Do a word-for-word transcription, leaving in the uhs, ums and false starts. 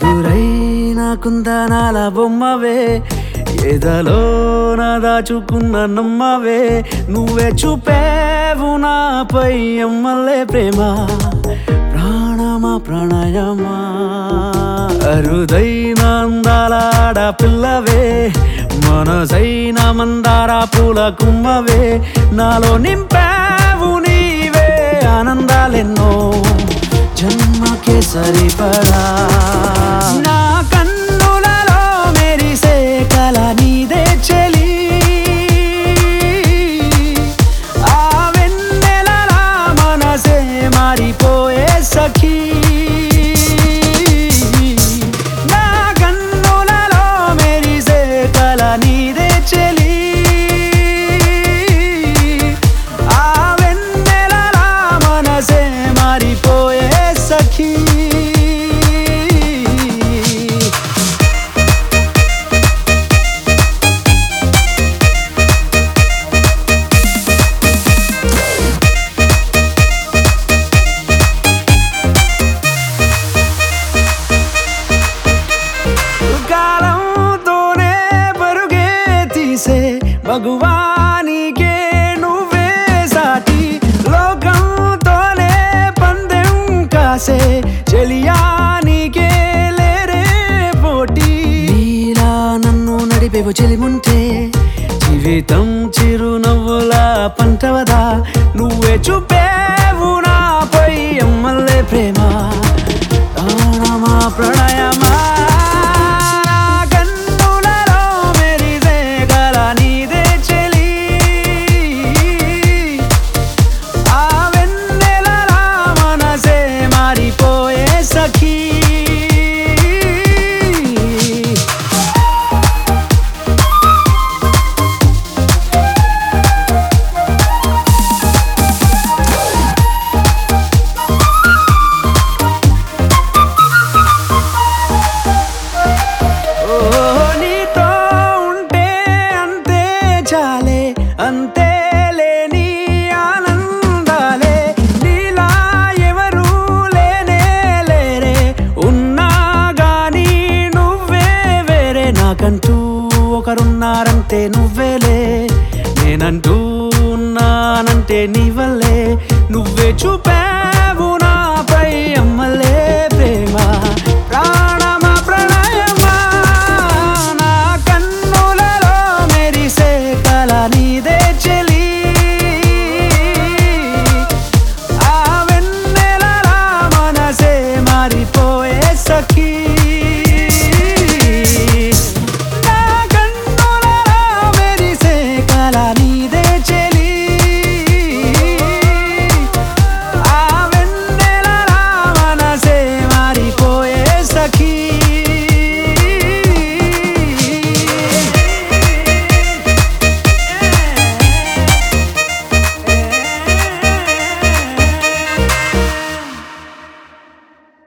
ఎదురైన కుందనాల బొమ్మవే ఎదలో నా దాచుకున్న నమ్మవే నువ్వే చూపేవు నాపై ఎమ్మల్లే ప్రేమ ప్రాణమా ప్రణయమా అరుదైన అందాల ఆడపిల్లవే మనసైన మందార పూల కుమ్మవే నాలో నింపావు నీవే ఆనందాలెన్నో జన్మకే సరిపడా నా కన్నులలో మెరిసే కల నీదే చెలి ఆ వెన్నెలలా మనసే మారిపోయే సఖీ నా కన్నులలో మెరిసే కల నీదే చెలి ఆ వెన్నెలలా మనసే మారిపోయే సఖీ కాలంతోనే పరుగే తీసే భగవానికే నువ్వే సాటి లోకంతోనే పందెం కాసే చెలియానికే లేరే పోటీ నీలా నన్ను నడిపేవు చెలిముంటే జీవితం చిరునవ్వులా పంటవదా నువ్వే చూపేవు నాపై ఎమ్మల్లే ప్రేమ ప్రాణమా ప్రణయమా కన్నులలో మెరిసే కల నీదే చెలి ఆ వెన్నెలలా మనసే మారిపోయే సఖీ నీతో ఉంటే అంతే చాలే అంతే లేని ఆనందాలే నీలా ఎవరు లేనే లేరే ఉన్నా గాని నువ్వే వేరే నాకంటూ ఒకరున్నారంటే నువ్వేలే నేనంటూ ఉన్నానంటే నీ వల్లే నువ్వే చూపే